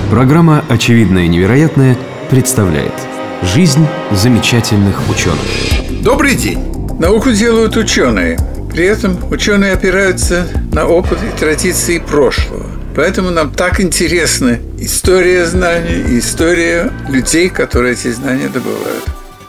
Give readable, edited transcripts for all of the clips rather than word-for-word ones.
Программа «Очевидное и невероятное» представляет «Жизнь замечательных ученых». Добрый день! Науку делают ученые. При этом ученые опираются на опыт и традиции прошлого. Поэтому нам так интересна история знаний и история людей, которые эти знания добывают.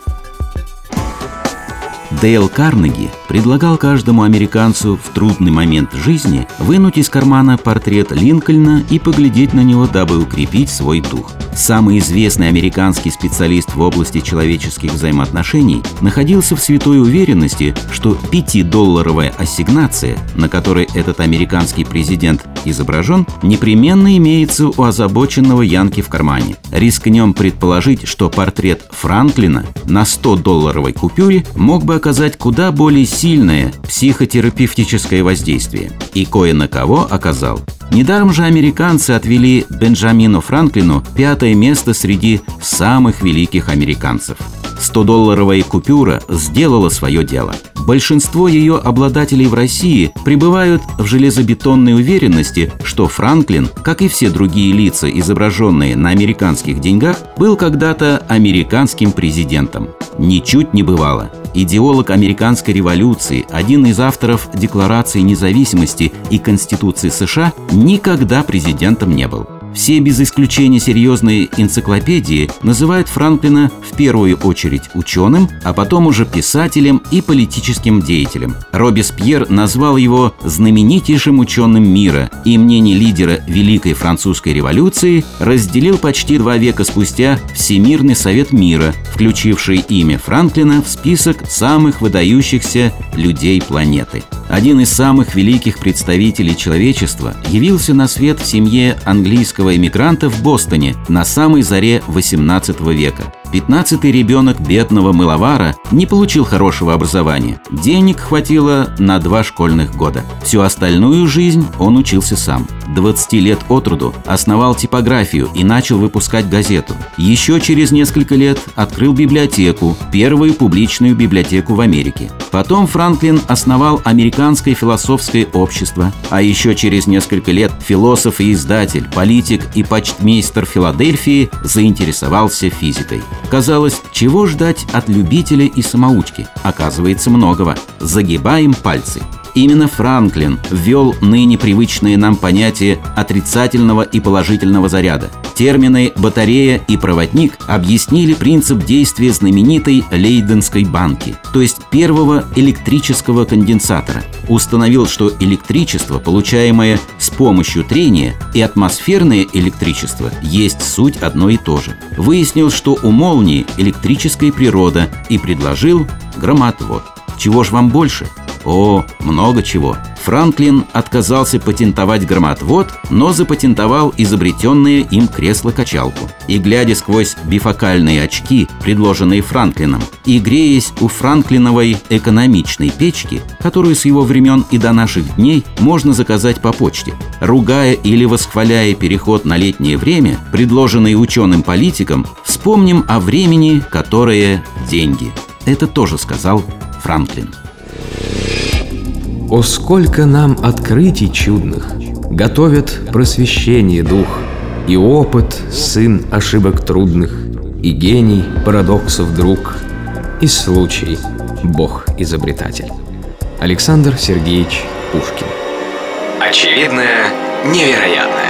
Дейл Карнеги предлагал каждому американцу в трудный момент жизни вынуть из кармана портрет Линкольна и поглядеть на него, дабы укрепить свой дух. Самый известный американский специалист в области человеческих взаимоотношений находился в святой уверенности, что 5-долларовая ассигнация, на которой этот американский президент изображен, непременно имеется у озабоченного янки в кармане. Рискнем предположить, что портрет Франклина на 100-долларовой купюре мог бы оказать куда более сильное психотерапевтическое воздействие. И кое на кого оказал. Недаром же американцы отвели Бенджамину Франклину 5-е место среди самых великих американцев. 100-долларовая купюра сделала свое дело. Большинство ее обладателей в России пребывают в железобетонной уверенности, что Франклин, как и все другие лица, изображенные на американских деньгах, был когда-то американским президентом. Ничуть не бывало. Идеолог американской революции, один из авторов Декларации независимости и Конституции США, никогда президентом не был. Все без исключения серьезные энциклопедии называют Франклина в первую очередь ученым, а потом уже писателем и политическим деятелем. Робеспьер назвал его знаменитейшим ученым мира, и мнение лидера Великой Французской революции разделил почти 2 века спустя Всемирный совет мира, включивший имя Франклина в список самых выдающихся людей планеты. Один из самых великих представителей человечества явился на свет в семье английского эмигранта в Бостоне на самой заре XVIII века. 15-й ребенок бедного мыловара не получил хорошего образования. Денег хватило на 2 школьных года. Всю остальную жизнь он учился сам. 20 лет от роду основал типографию и начал выпускать газету. Еще через несколько лет открыл библиотеку, первую публичную библиотеку в Америке. Потом Франклин основал Американское философское общество, а еще через несколько лет философ и издатель, политик и почтмейстер Филадельфии заинтересовался физикой. Казалось, чего ждать от любителя и самоучки? Оказывается, многого. Загибаем пальцы. Именно Франклин ввел ныне привычные нам понятия отрицательного и положительного заряда. Термины «батарея» и «проводник» объяснили принцип действия знаменитой Лейденской банки, то есть первого электрического конденсатора. Установил, что электричество, получаемое с помощью трения, и атмосферное электричество есть суть одно и то же. Выяснил, что у молнии электрическая природа, и предложил громоотвод. Чего ж вам больше? О, много чего. Франклин отказался патентовать громоотвод, но запатентовал изобретенное им кресло-качалку. И, глядя сквозь бифокальные очки, предложенные Франклином, и греясь у Франклиновой экономичной печки, которую с его времен и до наших дней можно заказать по почте, ругая или восхваляя переход на летнее время, предложенный ученым-политикам, вспомним о времени, которое деньги. Это тоже сказал Франклин. О, сколько нам открытий чудных готовят просвещение дух, и опыт сын ошибок трудных, и гений парадоксов друг, и случай Бог-изобретатель. Александр Сергеевич Пушкин. Очевидное невероятное.